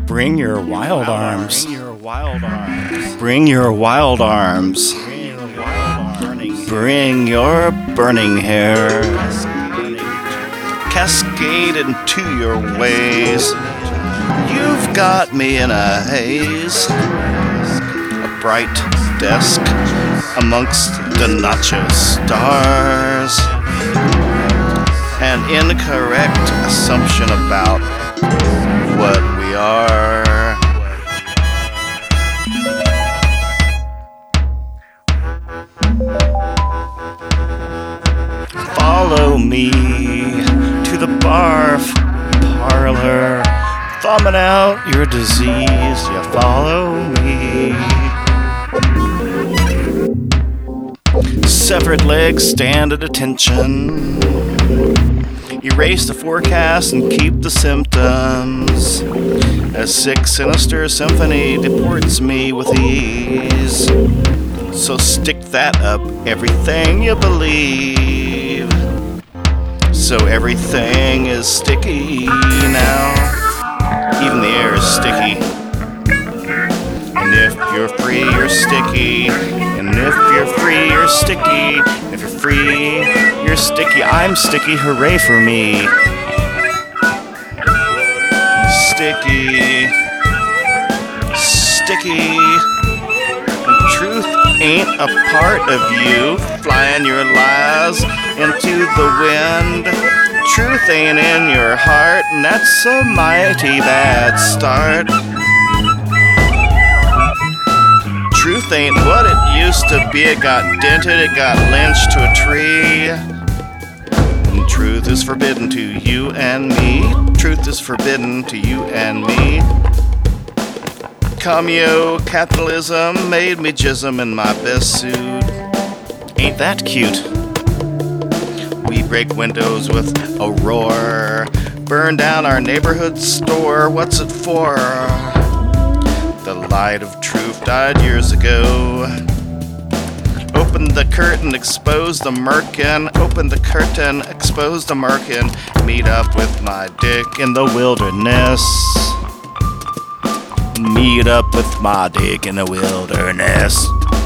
Bring your wild arms. Bring your wild arms. Bring your wild arms. Bring your wild arms. Bring your burning hair. Cascade into your ways. You've got me in a haze. A bright desk amongst the nacho stars. An incorrect assumption about what we are. Follow me to the barf parlor. Thumbing out your disease, you follow me. Severed legs stand at attention. Erase the forecast and keep the symptoms. A sick, sinister symphony deports me with ease. So stick that up, everything you believe. So everything is sticky now. Even the air is sticky. And if you're free, you're sticky. And if you're free, you're sticky. If you're free, you're sticky. I'm sticky, hooray for me. Sticky. Sticky. And truth ain't a part of you. Flying your lies into the wind. Truth ain't in your heart, and that's a mighty bad start. Truth ain't what it used to be. It got dented, it got lynched to a tree. And truth is forbidden to you and me. Truth is forbidden to you and me. Commune capitalism made me jism in my best suit. Ain't that cute? We break windows with a roar. Burn down our neighborhood store. What's it for? The light of truth died years ago. Open the curtain, expose the merkin. Open the curtain, expose the merkin. Meet up with my dick in the wilderness. Meet up with my dick in the wilderness.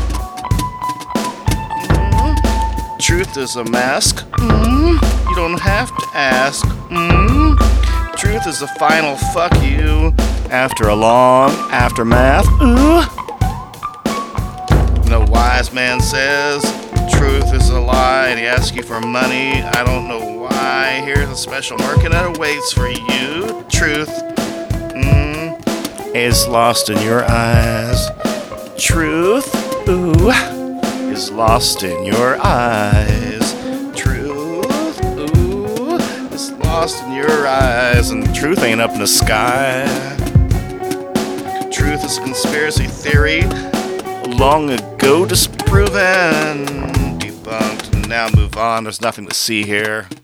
Truth is a mask. You don't have to ask. Truth is the final fuck you after a long aftermath. The wise man says truth is a lie and he asks you for money. I don't know why. Here's a special merkin that awaits for you. Truth is lost in your eyes. Truth, is lost in your eyes. Truth, is lost in your eyes. And truth ain't up in the sky. Truth is a conspiracy theory long ago disproven, debunked, and now move on. There's nothing to see here.